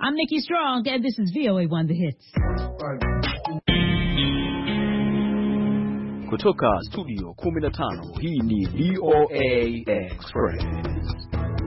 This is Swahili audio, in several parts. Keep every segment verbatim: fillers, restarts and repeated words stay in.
I'm Nikki Strong, and this is V O A One The Hits. Kutoka studio kumi na tano, hii ni V O A Express.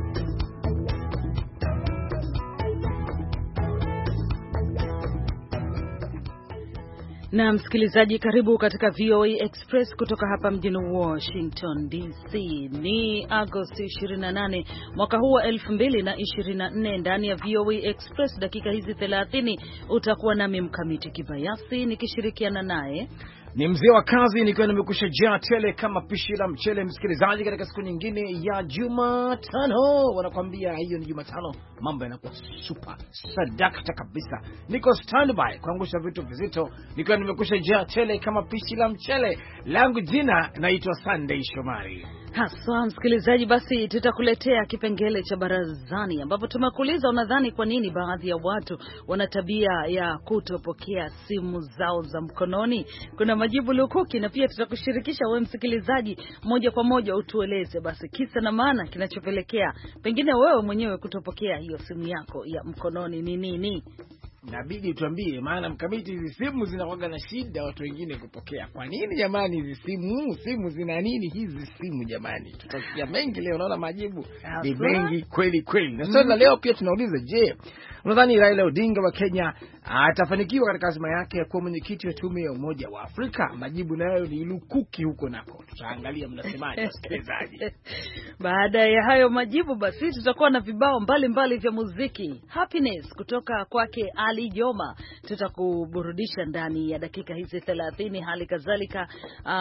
Na msikilizaji, karibu katika V O A Express kutoka hapa mjini Washington D C. Ni Agosti ishirini na nane mwaka huu wa elfu mbili na ishirini na nne. Ndani ya V O A Express dakika hizi thelathini utakuwa nami Mkamiti Kibayasi nikishirikiana naye ni mzee wa kazi, nikiwa nimekusha jaa tele kama pishi la mchele. Msikilizaji, katika siku nyingine ya Jumatano, wanakuambia hiyo ni Jumatano, mambo yanakuwa super sadakta kabisa. Niko standby kuangusha vitu vizito, nikiwa nimekusha jaa tele kama pishi la mchele. Langu jina naitwa Sunday Shomari. Haswa msikilizaji, basi tutakuletea kipengele cha barazani, ambapo tumekuuliza unadhani kwa nini baadhi ya watu wana tabia ya kutopokea simu zao za mkononi. Kuna majibu lukuki, na pia tutakushirikisha wewe msikilizaji moja kwa moja utueleze basi kisa na maana kinachopelekea pengine wewe mwenyewe kutopokea hiyo simu yako ya mkononi ni nini. Nabidi tuambie, maana Mkamiti, hizi simu zinakuwa na shida watu wengine kupokea. Kwa nini jamani hizi simu? Simu zina nini hizi simu jamani? Tutasikia mengi leo, naona majibu ni mengi kweli kweli. Na sasa leo pia tunauliza, je, unadhani Raila Odinga wa Kenya atafanikiwa katika azma yake ya kuwa mwenyekiti wa tume ya Umoja wa Afrika? Majibu nayo ni lukuki huko nako. Tutaangalia mnasemaje wasikilizaji. Baada ya hayo majibu, basi tutakuwa na vibao mbalimbali vya muziki. Happiness kutoka kwake Ali Joma tutakuburudisha ndani ya dakika hizi thelathini. Hali kadhalika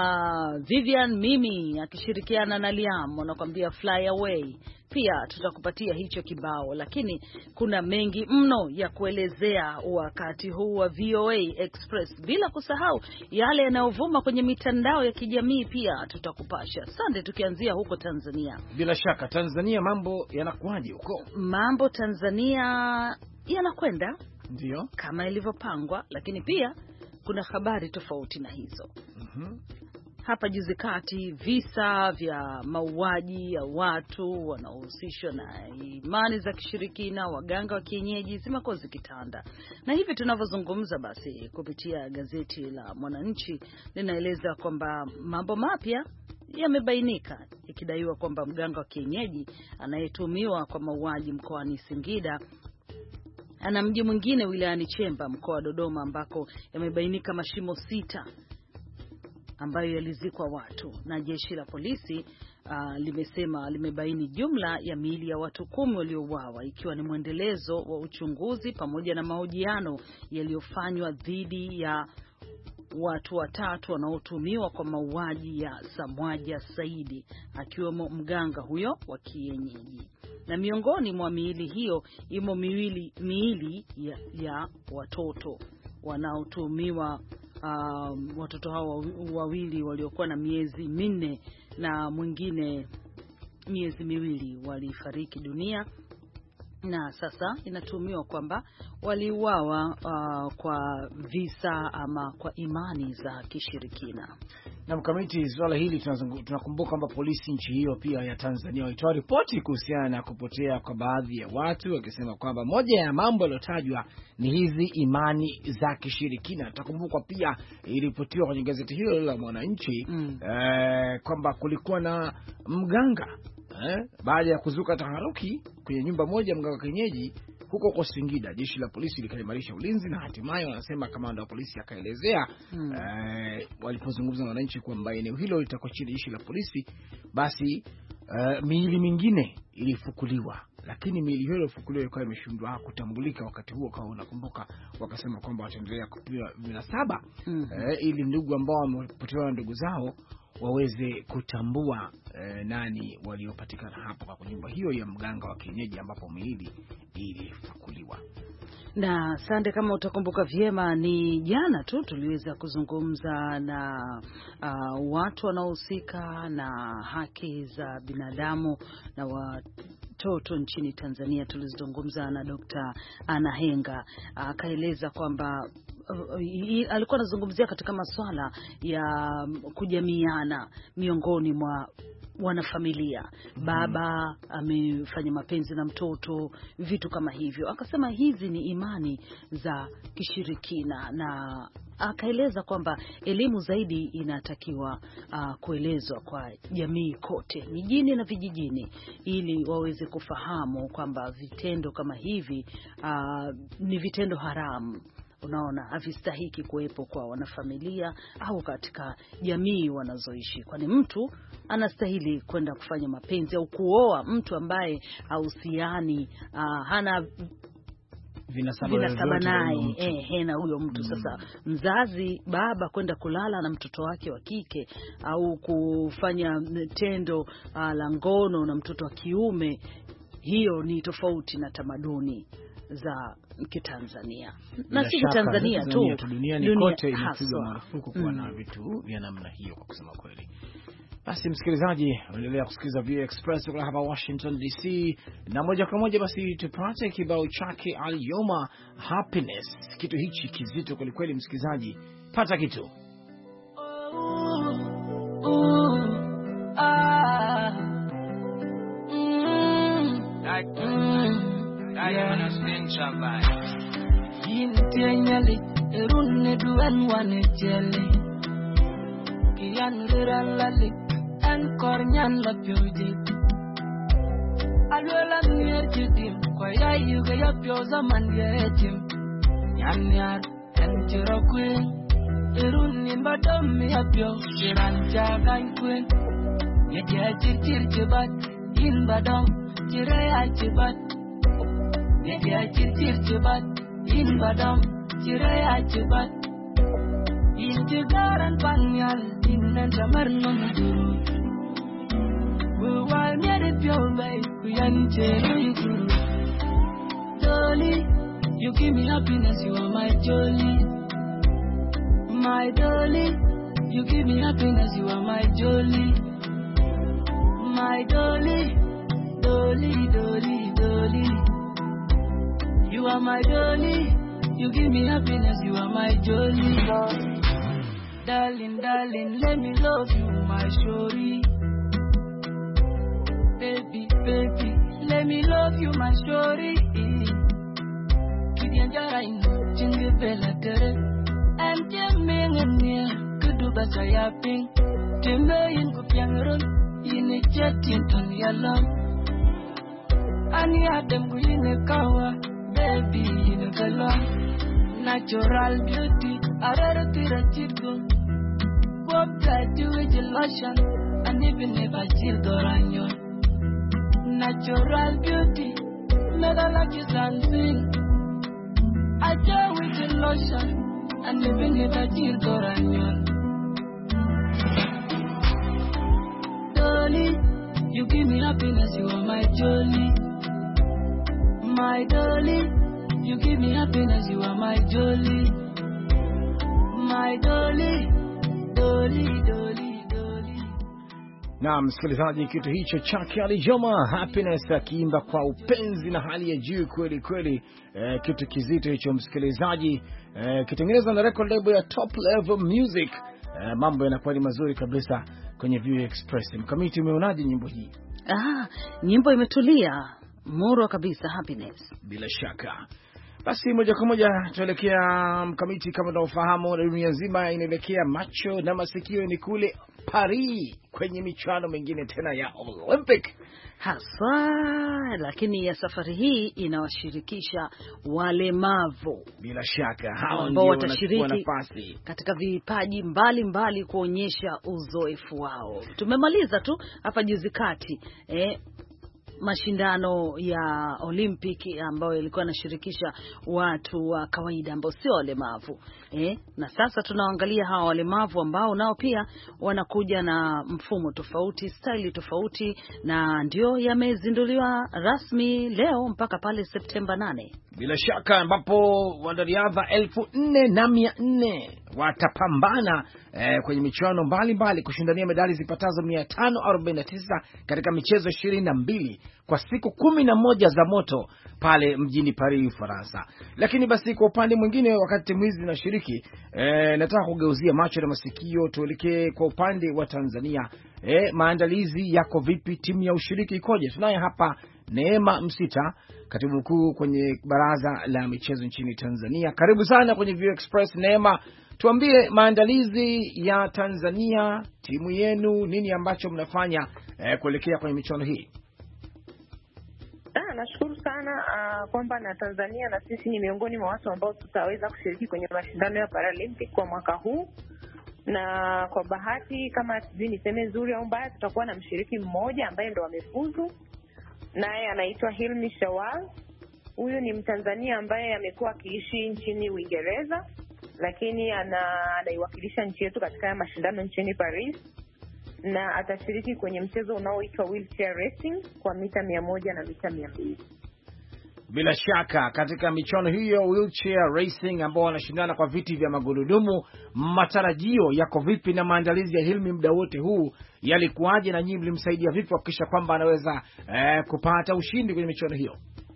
uh, Vivian Mimi akishirikiana na Liam wanakuambia Fly Away. Pia tutakupatia hicho kibao, lakini kuna mengi mno ya kuelezea wakati huu wa V O A Express, bila kusahau yale yanayovuma kwenye mitandao ya kijamii pia tutakupasha. Sande, tukianzia huko Tanzania. Bila shaka Tanzania mambo yanakuaje huko? Mambo Tanzania yanakwenda ndio kama ilivyopangwa, lakini pia kuna habari tofauti na hizo. Mhm. Hapa juzi kati visa vya mauaji ya watu wanaohusishwa na imani za kishirikina, waganga wa kienyeji, zimekuwa zikitanda. Na hivi tunavyozungumza basi, kupitia gazeti la Mwananchi linaeleza kwamba mambo mapya yamebainika, ikidaiwa kwamba mganga wa kienyeji anayetumiwa kwa mauaji mkoani Singida ana mji mwingine wilayani Chemba mkoa wa Dodoma, ambako yamebainika mashimo sita ambayo yalizikwa watu. Na jeshi la polisi uh, limesema limebaini jumla ya miili ya watu kumi waliouawa, ikiwa ni mwendelezo wa uchunguzi pamoja na mahojiano yaliyofanywa dhidi ya watu watatu wanaotumiwa kwa mauaji ya Samwaja Saidi, akiwemo mganga huyo wa kienyeji. Na miongoni mwa miili hiyo imo miili miili ya, ya watoto wanaotumiwa. Um, watoto hao wawili waliokuwa na miezi minne na mwingine miezi miwili walifariki dunia, na sasa inatumiwa kwamba waliuawa uh, kwa visa ama kwa imani za kishirikina. Na Mkamiti, swala hili tunakumbuka kwamba polisi nchi hiyo pia ya Tanzania walitoa ripoti kuhusiana na kupotea kwa baadhi ya watu, wakisema kwamba moja ya mambo yaliyotajwa ni hizi imani za kishirikina. Tutakumbuka pia ilipotiwa kwenye gazeti hilo la Mwananchi mm. eh, kwamba kulikuwa na mganga eh, baada ya kuzuka taharuki kwenye nyumba moja mganga kienyeji huko kwa Singida. Jeshi la polisi likaimarisha ulinzi, na hatimaye wanasema kamanda wa polisi akaelezea hmm. eh, walipozungumza na wananchi kwamba eneo hilo litakuwa chini jeshi la polisi, basi eh, miili mingine ilifukuliwa, lakini miili hiyo ilifukuliwa ilikuwa imeshindwa kutambulika wakati huo. Kama unakumbuka, wakasema kwamba wataendelea kupiga vinasaba hmm. eh, ili ndugu ambao wamepotewa na ndugu zao waweze kutambua eh, nani waliopatikana hapo kwa nyumba hiyo ya mganga wa kienyeji ambapo miili ilifukuliwa. Na Sande, kama utakumbuka vyema, ni jana tu tuliweza kuzungumza na uh, watu wanaohusika na haki za binadamu na watoto nchini Tanzania. Tulizungumza na Dokta Anahenga, akaeleza uh, kwamba uh, alikuwa anazungumzia katika masuala ya kujamiana miongoni mwa wanafamilia. Baba amefanya mapenzi na mtoto, vitu kama hivyo. Akasema hizi ni imani za kishirikina, na akaeleza kwamba elimu zaidi inatakiwa uh, kuelezwa kwa jamii kote, mijini na vijijini, ili waweze kufahamu kwamba vitendo kama hivi uh, ni vitendo haramu. Unaona, havistahiki kuwepo kwa wanafamilia au katika jamii wanazoishi, kwani mtu anastahili kwenda kufanya mapenzi au kuoa mtu ambaye hahusiani, uh, hana vinasaba naye eh, na huyo mtu. Sasa mzazi baba kwenda kulala na mtoto wake wa kike au kufanya tendo uh, la ngono na mtoto wa kiume, hiyo ni tofauti na tamaduni za Kitanzania, na si Tanzania tu, duniani kote inapigwa marufuku kuwa na vitu vya namna hiyo, kwa kusema kweli. Basi msikilizaji, unaendelea kusikiliza V O A Express kutoka hapa Washington D C, na moja kwa moja basi tupate kibao chake Al-Yoma Happiness. Kitu hichi kizito kweli kweli, msikilizaji, pata kitu. Oh, oh, ah, mm, mm. Yeah. Yintenyali erunne duan wane jeli kiyan riralali an kornyan la pyoje alwela mier jidim kwa yayu ga ya pyoza man yetim yan yar en jiro queen erunne badam ya pyo jiran jagan queen ye je jir jibat in badam jire ya jibat Nega chir chir chibat, in badam, chiraya chibat. In chigaran panyal, in nantamar no muduru. While near pure bay, kuyan cherry guru. Dolly, you give me happiness, you are my jolly. My dolly, you give me happiness, you are my jolly. My dolly, dolly, dolly, dolly. You are my jolly, you give me happiness, you are my jolly. Darling, darling, let me love you, my shorty. Baby, baby, let me love you, my shorty. Kidianjara ino, jingle bella tere. And jamming and near, kudu basa yapping. Timber in kupiangaron, in a jet in Tony alarm. Ani adam guine kawa. Baby, in a color, natural beauty, I rather do a chico. What I do with the lotion, and even if I chill doranyo. Natural beauty, mega like you something. I do with the lotion, and even if I chill doranyo. Dolly, you give me happiness, you are my jolly. My dolly, you give me happiness, you are my jolly. My dolly, dolly, dolly, dolly. Na msikilizaji, kitu hicho chake Al-Yoma Happiness, akiimba kwa upenzi na hali ya juu kweli kweli. E, kitu kizito hicho msikilizaji, e, kitengenezwa na record label ya Top Level Music. E, mambo yanakuwa ni mazuri kabisa kwenye V O A Express. Mkamiti, umeonaje nyimbo hii? Ah, nyimbo imetulia. Moro kabisa, Happiness. Bila shaka. Basi moja kwa moja tuelekea Mkamiti, kama unaofahamu dunia nzima inaelekea macho na masikio ni kule Paris kwenye michuano mingine tena ya Olympic. Haswa, lakini ya safari hii inawashirikisha walemavu. Bila shaka hao ndio wanachukua nafasi katika vipaji mbalimbali kuonyesha uzoefu wao. Tumemaliza tu hapa juzi kati eh mashindano ya Olimpiki ambayo yalikuwa yanashirikisha watu wa kawaida ambao sio walemavu. Eh, na sasa tunaangalia hawa walemavu ambao nao pia wanakuja na mfumo tofauti, style tofauti, na ndio yamezinduliwa rasmi leo mpaka pale Septemba nane. Bila shaka, ambapo wanariadha elfu nne na mia nne watapambana eh, kwenye michuano mbalimbali kushindania medali zipatazo mia tano arobaini na tisa katika michezo ishirini na mbili kwa siku kumi na moja za moto pale mjini Paris, Ufaransa. Lakini basi kwa upande mwingine, wakati timu hizi zinashiriki, e, nataka kugeuzia macho na masikio tuelekee kwa upande wa Tanzania. E, maandalizi yako vipi? Timu ya ushiriki ikoje? Tunaye hapa Neema Msita, katibu mkuu kwenye baraza la michezo nchini Tanzania. Karibu sana kwenye View Express. Neema, tuambie maandalizi ya Tanzania, timu yenu, nini ambacho mnafanya eh, kuelekea kwenye michuano hii? Ah, nashukuru sana uh, kwamba na Tanzania na sisi ni miongoni mwa watu ambao tutaweza kushiriki kwenye mashindano ya Paralympic kwa mwaka huu. Na kwa bahati, kama sijui niseme nzuri au mbaya, tutakuwa na mshiriki mmoja ambaye ndo amefuzu, naye anaitwa Hilmi Shawal. Huyu ni Mtanzania ambaye amekuwa akiishi nchini Uingereza, lakini anaiwakilisha nchi yetu katika mashindano nchini Paris, na atashiriki kwenye mchezo unaoitwa wheelchair racing kwa mita mia moja na mita mia mbili. Bila shaka katika michuano hiyo wheelchair racing ambao wanashindana kwa viti vya magurudumu, matarajio yako vipi na maandalizi ya Hilmi muda wote huu yalikuwaje, na nyinyi mlimsaidia vipi kuhakikisha kwamba anaweza eh, kupata ushindi kwenye michuano hiyo?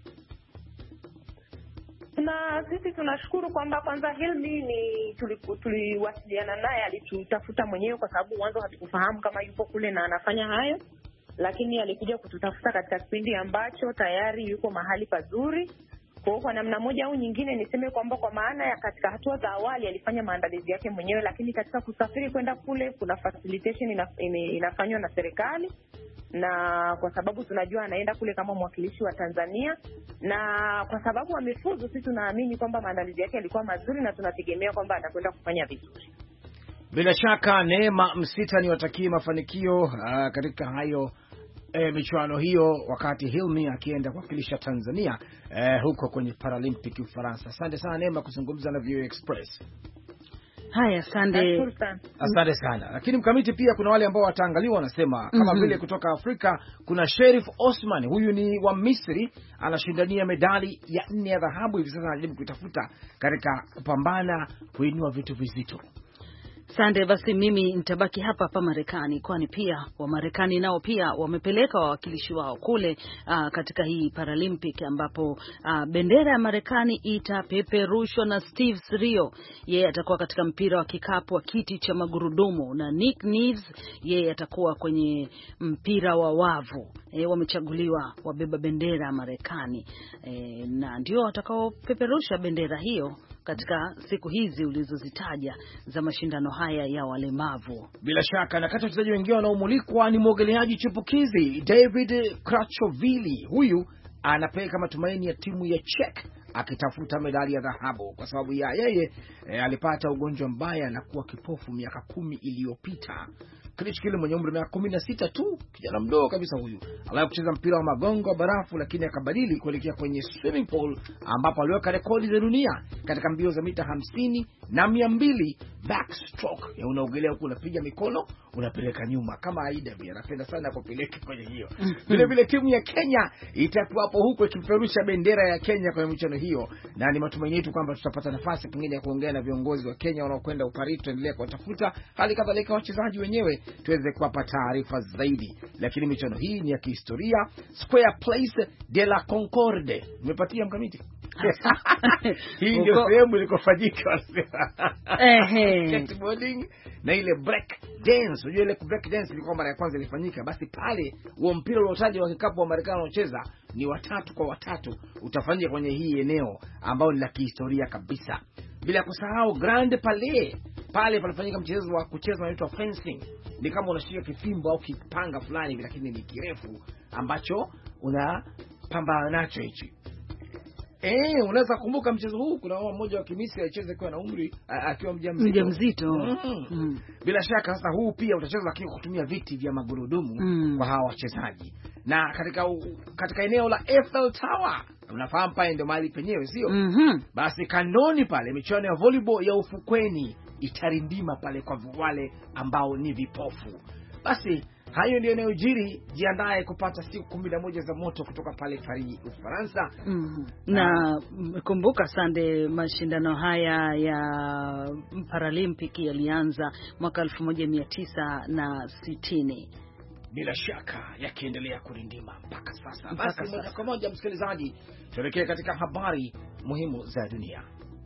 Na sisi tunashukuru kwamba kwanza Hilmi ni tuliwasiliana tuli naye, alitutafuta mwenyewe kwa sababu mwanzo hatukufahamu kama yupo kule na anafanya hayo, lakini alikuja kututafuta katika kipindi ambacho tayari yuko mahali pazuri. Kwa kwa namna moja au nyingine niseme kwamba kwa maana ya katika hatua za awali alifanya maandalizi yake mwenyewe, lakini katika kusafiri kwenda kule kuna facilitation ina, inafanywa na serikali, na kwa sababu tunajua anaenda kule kama mwakilishi wa Tanzania, na kwa sababu amefuzu, sisi tunaamini kwamba maandalizi yake yalikuwa mazuri na tunategemea kwamba atakwenda kufanya vizuri. Bila shaka Neema Msita, niwatakie mafanikio uh, katika hayo E, michuano hiyo, wakati Hilmi akienda kuwakilisha Tanzania e, huko kwenye Paralympic Ufaransa. Asante sana Neema kuzungumza na View Express. Haya, asante. Asante sana. Lakini mkamiti pia kuna wale ambao wataangaliwa wanasema kama mm -hmm. vile kutoka Afrika kuna Sherif Osman, huyu ni wa Misri, anashindania medali ya nne ya dhahabu hivi sasa, anajaribu kutafuta katika kupambana kuinua vitu vizito. Sande, basi mimi nitabaki hapa hapa Marekani, kwani pia wa Marekani nao pia wamepeleka wawakilishi wao kule uh, katika hii Paralympic, ambapo uh, bendera ya Marekani itapeperushwa na Steve Rio, yeye atakuwa katika mpira wa kikapu wa kiti cha magurudumu, na Nick Neves yeye atakuwa kwenye mpira wa wavu. E, wamechaguliwa wabeba bendera ya Marekani e, na ndio watakao peperusha bendera hiyo katika siku hizi ulizozitaja za mashindano haya ya walemavu. Bila shaka, na kati ya wachezaji wengine wanaomulikwa ni mwogeleaji chipukizi David Krachovili. Huyu anapeleka matumaini ya timu ya Czech akitafuta medali ya dhahabu kwa sababu ya yeye e, alipata ugonjwa mbaya na kuwa kipofu miaka kumi iliyopita. Krichkile mwenye umri wa miaka kumi na sita tu, kijana mdogo kabisa huyu, aliwahi kucheza mpira wa magongo wa barafu, lakini akabadili kuelekea kwenye swimming pool ambapo aliweka rekodi za dunia katika mbio za mita hamsini na mia mbili backstroke. Ya unaogelea huku unapiga mikono unapeleka nyuma kama Aida Bia, anapenda sana kupeleka kwenye hiyo. Vile vile timu ya Kenya itakuwa hapo huko ikipeperusha bendera ya Kenya kwenye michuano hiyo, na ni matumaini yetu kwamba tutapata nafasi pengine ya kuongea na viongozi wa Kenya wanaokwenda Paris, tuendelee kuwatafuta, hali kadhalika wachezaji wenyewe tuweze kuwapa taarifa zaidi. Lakini michuano hii ni ya kihistoria. Square Place de la Concorde, umepatia mkamiti? Hii ndio sehemu ilikofanyika ehe skateboarding na ile break dance. Unajua ile break dance ilikuwa mara ya kwanza ilifanyika, basi pale huo mpira uliotaja wa kikapu wa Marekani wanaocheza ni watatu kwa watatu, utafanyika kwenye hii eneo ambao ni la kihistoria kabisa. Bila kusahau Grand Palais, pale palifanyika mchezo wa kucheza unaitwa fencing. Ni kama unashika kifimbo au kipanga fulani lakini ni kirefu ambacho unapambana nacho hichi. Eh, unaweza kumbuka mchezo huu, kuna mama mmoja wa Kimisri alicheza kwa na umri akiwa mjamzito. Mjamzito. Mm. Mm. Bila shaka sasa huu pia utacheza lakini kutumia viti vya magurudumu mm. kwa hawa wachezaji. Na katika katika eneo la Eiffel Tower, unafahamu pale ndio mahali penyewe, sio? Mm-hmm. Basi kandoni pale michuano ya volleyball ya ufukweni itarindima pale kwa wale ambao ni vipofu. Basi hayo ndio yanayojiri. Jiandae kupata siku kumi na moja za moto kutoka pale Paris, Ufaransa. Mm. Na kumbuka Sande, mashindano haya ya Paralympic yalianza mwaka elfu moja mia tisa na sitini. bila shaka yakiendelea kurindima mpaka sasa. Basi moja kwa moja, msikilizaji, tuelekee katika habari muhimu za dunia.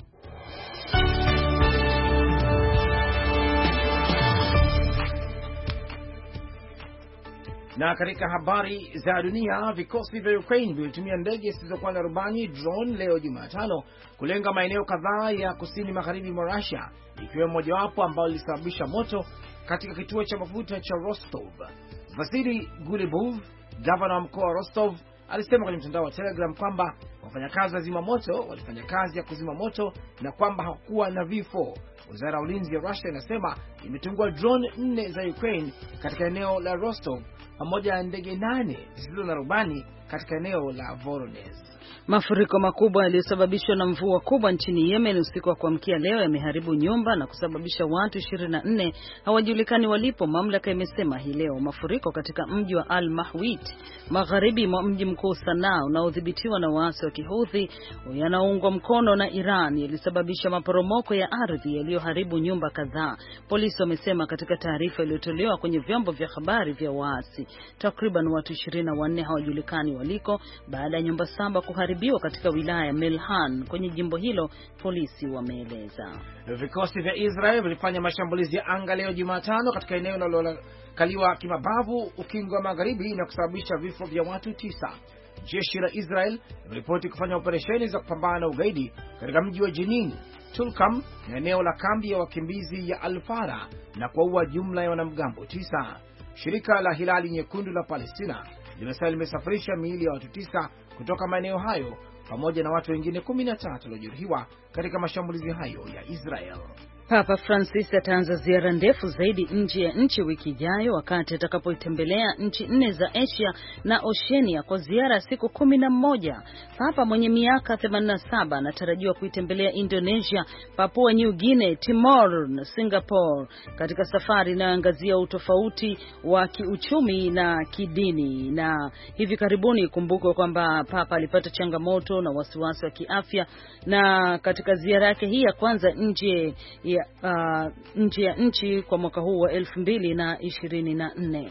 Na katika habari za dunia, vikosi vya Ukraine vilitumia ndege zisizokuwa na rubani drone leo Jumatano kulenga maeneo kadhaa ya kusini magharibi mwa Russia, ikiwemo mojawapo ambao lilisababisha moto katika kituo cha mafuta cha Rostov. Vasily Gulebov, gavana wa mkoa wa Rostov, alisema kwenye mtandao wa Telegram kwamba wafanyakazi wa zima moto walifanya kazi ya kuzima moto na kwamba hakukuwa na vifo. Wizara ya ulinzi ya Russia inasema imetungua drone nne za Ukraine katika eneo la Rostov pamoja na ndege nane zisizo na rubani katika eneo la Voronezh. Mafuriko makubwa yaliyosababishwa na mvua kubwa nchini Yemen usiku wa kuamkia leo yameharibu nyumba na kusababisha watu ishirini na nne hawajulikani walipo, mamlaka imesema hii leo. Mafuriko katika mji wa Al-Mahwit, magharibi mwa mji mkuu Sanaa unaodhibitiwa na waasi wa Kihouthi yanaoungwa mkono na Iran, yalisababisha maporomoko ya ardhi yaliyoharibu nyumba kadhaa, polisi wamesema katika taarifa iliyotolewa kwenye vyombo vya habari vya waasi. Takriban watu ishirini na wanne hawajulikani waliko baada ya nyumba saba kuharibiwa katika wilaya Melhan kwenye jimbo hilo, polisi wameeleza. Vikosi vya Israel vilifanya mashambulizi ya anga leo Jumatano katika eneo linalokaliwa kimabavu ukingo wa magharibi na kusababisha vifo vya watu tisa. Jeshi la Israel limeripoti kufanya operesheni za kupambana na ugaidi katika mji wa Jenin, Tulkam na eneo la kambi ya wakimbizi ya Al-Fara na kuua jumla ya wanamgambo tisa. Shirika la Hilali Nyekundu la Palestina limesema limesafirisha miili ya watu tisa kutoka maeneo hayo pamoja na watu wengine kumi na tatu waliojeruhiwa katika mashambulizi hayo ya Israel. Papa Francis ataanza ziara ndefu zaidi nje ya nchi wiki ijayo wakati atakapoitembelea nchi nne za Asia na Oceania kwa ziara siku kumi na moja. Papa mwenye miaka themanini na saba anatarajiwa kuitembelea Indonesia, Papua New Guinea, Timor na Singapore katika safari inayoangazia utofauti wa kiuchumi na kidini. Na hivi karibuni kumbukwe kwamba Papa alipata changamoto na wasiwasi wa kiafya, na katika ziara yake hii ya kwanza nje ya Uh, nje ya nchi kwa mwaka huu wa elfu mbili na ishirini na nne.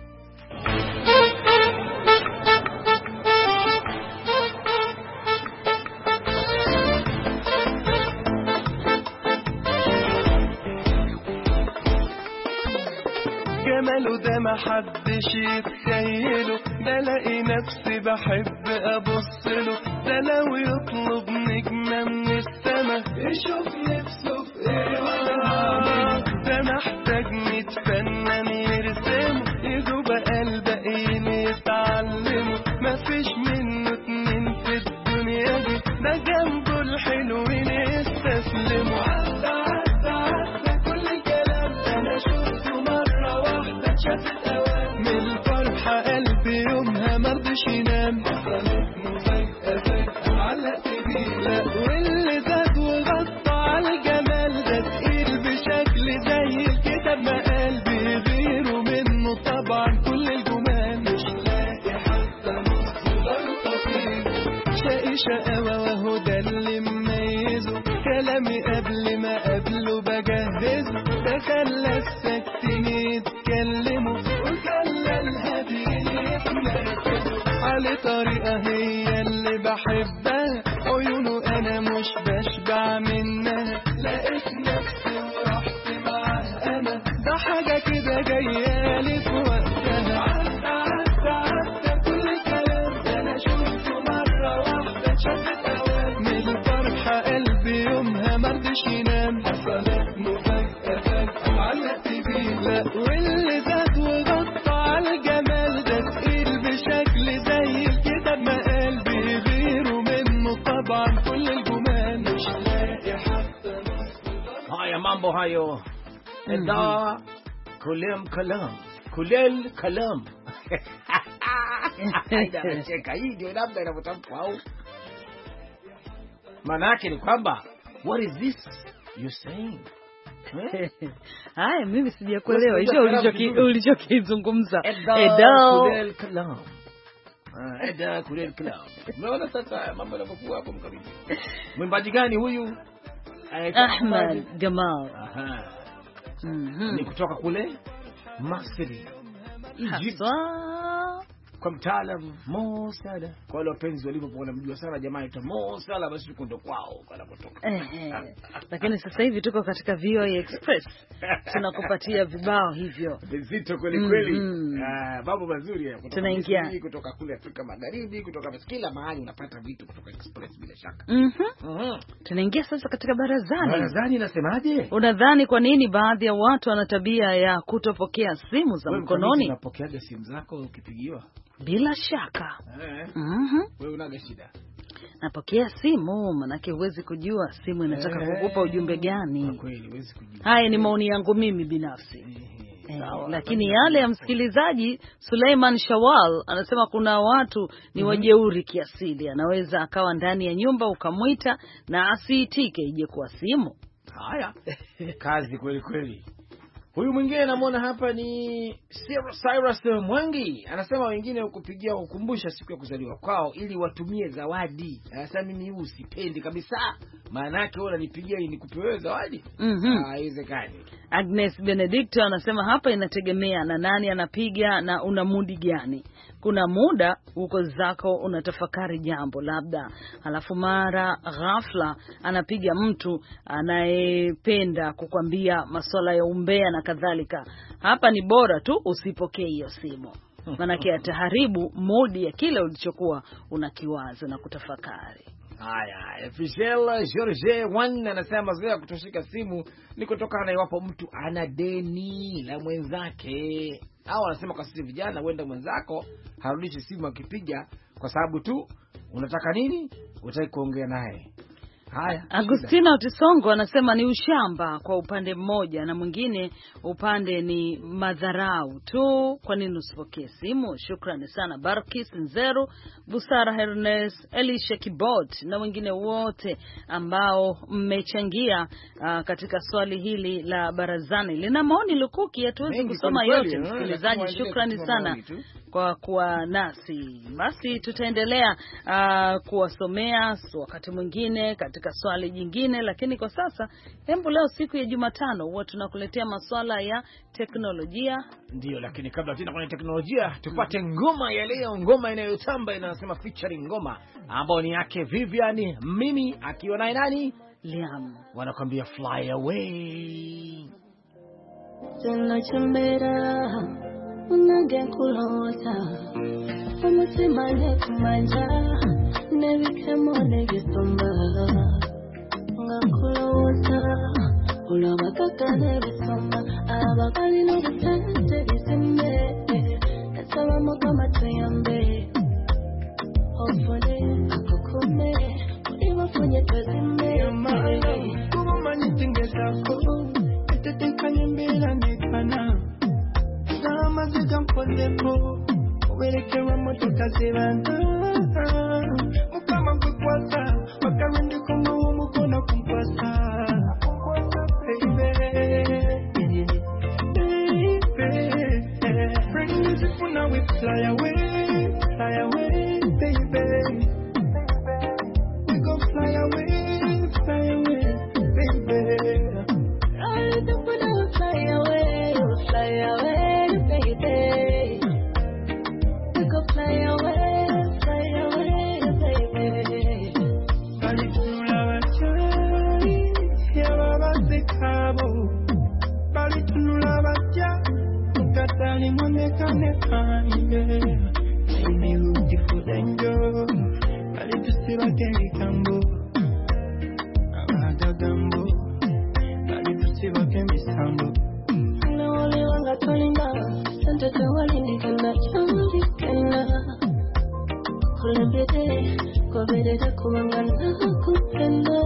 جماله ده ما حدش يتخيله، ده لاقي نفسي بحب ابصله، ده لو يطلب نجمة من السما يشوف نفسه في ايه ولا ده محتاج ميت فنان يرسمه، يدوب قلب ايه يتعلمه، مفيش منه اتنين في الدنيا دي، ده جنبه الحلوين يستسلموا. عدى عدى عدى كل كلام انا شفته مرة واحدة شافت اوان، من الفرحة قلبي يومها مرضش ينام، حصلت مفاجأة فجأة علقت بيه، لا واللي زاد وغطى على الجمال ده تقيل بشكل زي الكتاب ما قلبي غيره منه طبعا كل الجمال، مش لاقي حتى نص غلطة فيه، شقي شقاوة وهو ده اللي مميزه، كلامي قبل ما قبله بجهزه، ده خلى الساكتين يتكلموا وخلى الهاديين يتنافسوا، على طريقة هي اللي بحبها، عيونه انا مش بشبع منها، لقيت نفسي ورحت معاه انا، ده حاجة كده جايالي في وقتها. عدى عدى عدى كل كلام ده انا شفته مرة واحدة شافت اوان، من الفرحة قلبي يومها مرضش ينام، حصلت مفاجأة فجأة وعلقت بيه، لا واللي زاد وغطى على الجمال ده تقيل بشكل زي الكتاب ما قلبي غيره منه طبعا كل الجمال، مش لاقي حتى نص. Haya mambo hayo. Eda kulem kalam. Kulel kalam. Haida cheka hii ndio labda inapotamkwa au. Maana yake ni kwamba what is this you saying? Haya mimi sijakuelewa hicho ulichokizungumza. Eda kulel kalam. Eda kulel kalam. Unaona sasa mambo yanapokuwa hapo mkabidi. Mwimbaji gani huyu? Ahmad Gamal. Aha. Mm-hmm. Ni kutoka kule Misri. Egypt. Kwa mtaalamu Mo Salah, kwa wale wapenzi walivyokuwa wanamjua sana jamaa aitwa Mo Salah, basi tuko ndo kwao wanapotoka. Eh, eh. Lakini sasa hivi tuko katika V O A Express. Tunakupatia vibao hivyo. Vizito kweli kweli. Mm -hmm. Ah, mambo mazuri ya kutoka tunaingia kutoka kule Afrika Magharibi, kutoka kila mahali unapata vitu kutoka Express bila shaka. Mhm. Mm mm -hmm. Tunaingia sasa katika barazani. Barazani nasemaje? Unadhani kwa nini baadhi ya watu wana tabia ya kutopokea simu za wewe mkononi? Unapokeaje simu zako ukipigiwa? Bila shaka. Eh. Mhm. Wewe unaga shida. Napokea simu, manake huwezi kujua simu inataka eh, kukupa ujumbe gani. Kwa kweli huwezi kujua. Haya ni maoni yangu mimi binafsi. Eh, eh, lakini yale ya msikilizaji Suleiman Shawal anasema kuna watu ni wajeuri kiasili, anaweza akawa ndani ya nyumba ukamwita na asiitike ije kwa simu. Haya. Kazi kweli kweli. Huyu mwingine namuona hapa ni Cyrus Mwangi, anasema wengine ukupigia kukumbusha siku ya kuzaliwa kwao ili watumie zawadi. Anasema mimi huu sipendi kabisa. Maana yake wewe unanipigia ili nikupe wewe zawadi? Mhm. Haiwezekani. Agnes Benedicto anasema hapa inategemea na nani anapiga na una mudi gani. Kuna muda uko zako unatafakari jambo labda, halafu mara ghafla anapiga mtu anayependa kukwambia masuala ya umbea na kadhalika. Hapa ni bora tu usipokee hiyo simu. Maana ataharibu modi ya kile ulichokuwa unakiwaza na kutafakari. Haya, Fischel George One anasema mazoea kutoshika simu ni kutokana na iwapo mtu ana deni la mwenzake. Au anasema kwa sisi vijana wenda mwenzako harudishi simu akipiga kwa sababu tu unataka nini? Unataka kuongea naye. Haya. Agustina Utisongo anasema ni ushamba kwa upande mmoja na mwingine upande ni madharau tu. Kwa nini usipokee simu? Shukrani sana Barkis Nzeru, Busara Hernes, Elisha Kibot na wengine wote ambao mmechangia uh, katika swali hili la barazani. Lina maoni lukuki, hatuwezi kusoma yote msikilizaji. Shukrani sana kwa kuwa nasi. Basi tutaendelea uh, kuwasomea so, wakati mwingine katika swali jingine, lakini kwa sasa hembu leo siku ya Jumatano huwa tunakuletea masuala ya teknolojia. Ndio, lakini kabla tena kwenye teknolojia tupate mm. ngoma ya leo, ngoma inayotamba inasema featuring ngoma ambao ni yake Vivian Mimi akiwa naye nani? Liam. Wanakuambia fly away. Tena chambera unage kulosa umutima nekumanja nebikemone gisomba ngakulosa ulabakaka nebisomba abakali n'ubutente bisembe nasaba kama tuyambe ofole akukume ulibafanye twazimbe kumanyi tingesako itetekanye mbera nekana Maziga mponepo Uwelekewa motoka ziranda Mukama mkukwasa Wakarindi kuma umukona kumkwasa Baby Baby Bring music for now we fly away Fly away baby We go fly away Fly away baby I don't wanna fly away Fly away baby, we go fly away, fly away, baby. Bali tunula bachai, ya baba sekabo. Bali tunula bacha, ukatali mwonekane kanye. Ni beautiful angel, bali tusibake kambo. Abaga gambo, bali tusibake misambo. Kalinga, Santa Tawali kana churi kana kulembede kobede kumangana kupenda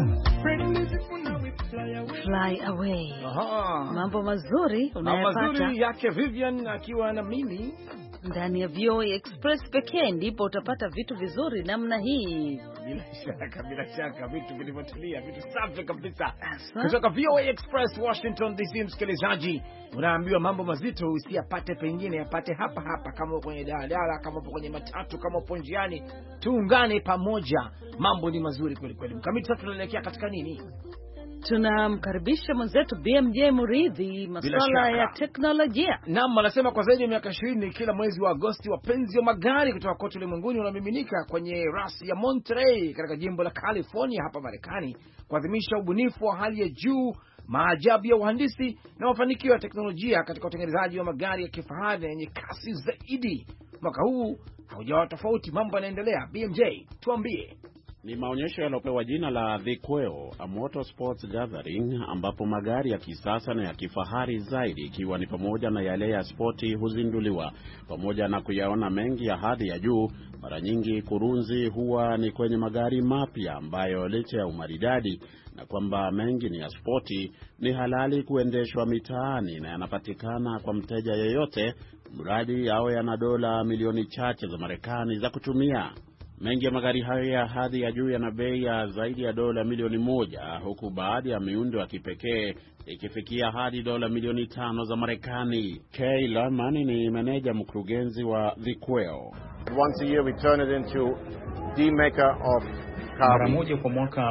fly away. Aha. Mambo mazuri unayapata. Mambo mazuri yake Vivian akiwa na mimi ndani ya V O A Express pekee ndipo utapata vitu vizuri namna hii. Bila shaka, bila shaka vitu vilivyotulia, vitu safi kabisa. Kutoka V O A Express Washington D C, msikilizaji, unaambiwa mambo mazito usiyapate pengine, yapate hapa hapa, kama kwenye daladala, kama kwenye matatu, kama upo njiani, tuungane pamoja. Mambo ni mazuri kweli kweli. Mkamiti, sasa tunaelekea katika nini? tunamkaribisha mwenzetu B M J Muridhi, masuala ya teknolojia. Naam, anasema kwa zaidi ya miaka ishirini kila mwezi wa Agosti wapenzi wa magari kutoka kote ulimwenguni wanamiminika kwenye rasi ya Monterey katika jimbo la California hapa Marekani kuadhimisha ubunifu wa hali ya juu, maajabu ya uhandisi na mafanikio ya teknolojia katika utengenezaji wa magari ya kifahari yenye kasi zaidi. Mwaka huu haujawa tofauti, mambo yanaendelea. B M J, tuambie. Ni maonyesho yalopewa jina la The Quail, a Motorsports Gathering, ambapo magari ya kisasa na ya kifahari zaidi, ikiwa ni pamoja na yale ya spoti, huzinduliwa. Pamoja na kuyaona mengi ya hadhi ya juu, mara nyingi kurunzi huwa ni kwenye magari mapya ambayo licha ya umaridadi na kwamba mengi ni ya spoti, ni halali kuendeshwa mitaani na yanapatikana kwa mteja yeyote, mradi awe yana dola milioni chache za Marekani za kutumia. Mengi ya magari hayo ya hadhi ya juu yana bei ya zaidi ya dola milioni moja, huku baadhi ya miundo ya kipekee ikifikia hadi dola milioni tano za Marekani. Kay Lerman ni meneja mkurugenzi wa The Quail. Once a year we turn it into the maker of cars. Mara moja kwa mwaka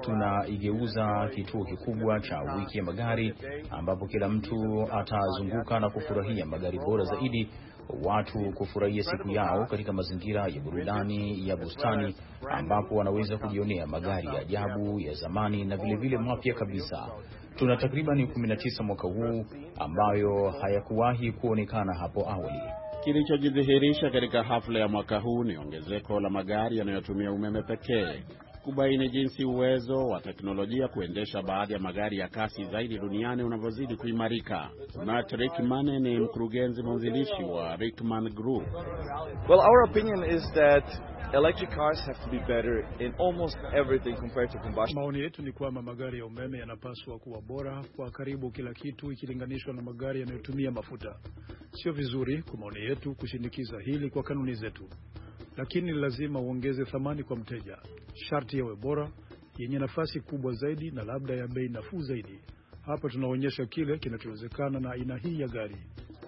tunaigeuza kituo kikubwa cha wiki ya magari, ambapo kila mtu atazunguka na kufurahia magari bora zaidi, watu kufurahia siku yao katika mazingira ya burudani ya bustani, ambapo wanaweza kujionea magari ya ajabu ya zamani na vile vile mapya kabisa. Tuna takriban kumi na tisa mwaka huu ambayo hayakuwahi kuonekana hapo awali. Kilichojidhihirisha katika hafla ya mwaka huu ni ongezeko la magari yanayotumia umeme pekee. Kubaini jinsi uwezo wa teknolojia kuendesha baadhi ya magari ya kasi zaidi duniani unavyozidi kuimarika. Matt Rickman ni mkurugenzi mwanzilishi wa Rickman Group. Well, our opinion is that electric cars have to be better in almost everything compared to combustion. Maoni yetu ni kwamba magari ya umeme yanapaswa kuwa bora kwa karibu kila kitu ikilinganishwa na magari yanayotumia mafuta. Sio vizuri kwa maoni yetu kushinikiza hili kwa kanuni zetu, lakini lazima uongeze thamani kwa mteja. Sharti yawe bora, yenye nafasi kubwa zaidi na labda ya bei nafuu zaidi. Hapa tunaonyesha kile kinachowezekana na aina hii ya gari.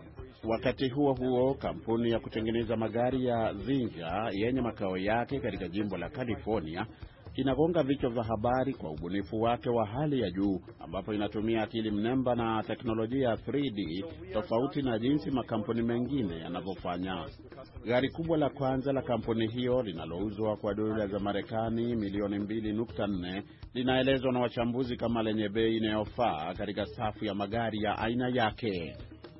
Wakati huo huo, kampuni ya kutengeneza magari ya Zinga yenye makao yake katika jimbo la California inagonga vichwa vya habari kwa ubunifu wake wa hali ya juu, ambapo inatumia akili mnemba na teknolojia three D tofauti na jinsi makampuni mengine yanavyofanya. Gari kubwa la kwanza la kampuni hiyo linalouzwa kwa dola za Marekani milioni mbili nukta nne linaelezwa na wachambuzi kama lenye bei inayofaa katika safu ya magari ya aina yake.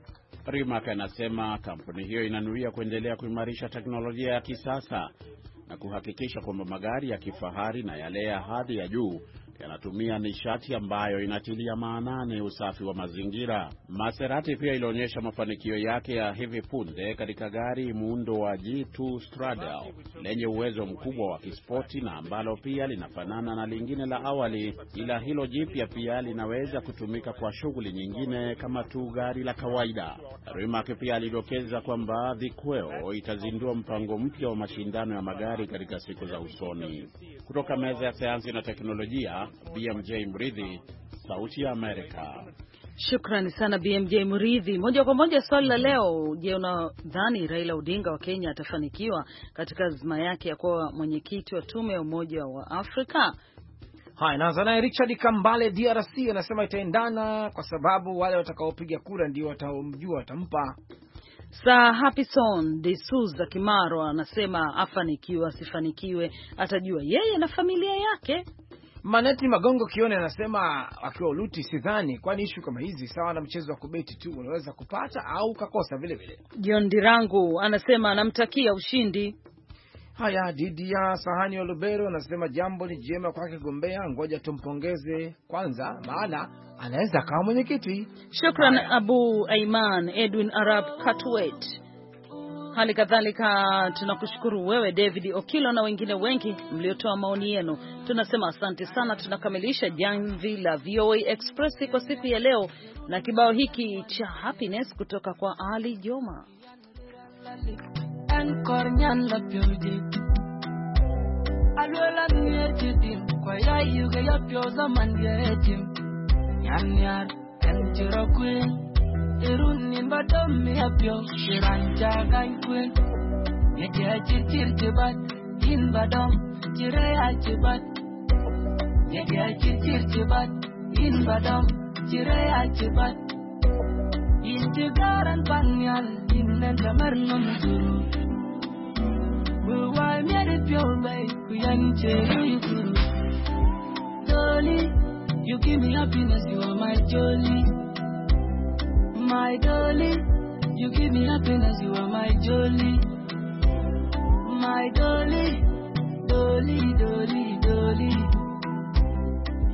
Rimac anasema kampuni hiyo inanuia kuendelea kuimarisha teknolojia ya kisasa na kuhakikisha kwamba magari ya kifahari na yale ya hadhi ya juu yanatumia nishati ambayo inatilia maanani usafi wa mazingira. Maserati pia ilionyesha mafanikio yake ya hivi punde katika gari muundo wa G two Stradale lenye uwezo mkubwa wa kispoti na ambalo pia linafanana na lingine la awali, ila hilo jipya pia linaweza kutumika kwa shughuli nyingine kama tu gari la kawaida. Rimac pia alidokeza kwamba The Quail itazindua mpango mpya wa mashindano ya magari katika siku za usoni. Kutoka meza ya sayansi na teknolojia, B M J Muridhi, Sauti ya Amerika. Shukrani sana B M J Muridhi. Moja kwa moja swali la leo, je, unadhani Raila Odinga wa Kenya atafanikiwa katika azma yake ya kuwa mwenyekiti wa tume ya Umoja wa Afrika? Hai, naanza naye Richard Kambale D R C anasema itaendana kwa sababu wale watakaopiga kura ndio wataomjua watampa. Sa Happyson de Souza Kimaro anasema afanikiwa asifanikiwe atajua yeye na familia yake. Maneti Magongo Kione anasema akiwa Uluti sidhani, kwani issue kama hizi sawa na mchezo wa kubeti tu, unaweza kupata au ukakosa vile vile. John Dirangu anasema anamtakia ushindi. Haya, Didi ya Sahani wa Lubero anasema jambo ni jema kwake gombea, ngoja tumpongeze kwanza maana anaweza kama mwenyekiti. Shukran Abu Aiman Edwin Arab Katwet. Hali kadhalika tunakushukuru wewe David Okilo na wengine wengi mliotoa maoni yenu. Tunasema asante sana. Tunakamilisha jamvi la V O A Express kwa siku ya leo na kibao hiki cha Happiness kutoka kwa Ali Joma. Kornyan la pyoje alwela mierjitin kwa ya yuga ya pyoza manyetim nyanyar enjiro kwen irun badam ya pyo shiranja gan kwen yeke chirchir jibat in badam jiraya jibat yeke chirchir jibat in badam, jire achibat. Intigaran panyal, in jamar nunzuru. Why me the pure way, kuyanche yukuru. Dolly, you give me happiness, you are my jolly. My dolly, you give me happiness, you are my jolly. My dolly, dolly, dolly, dolly.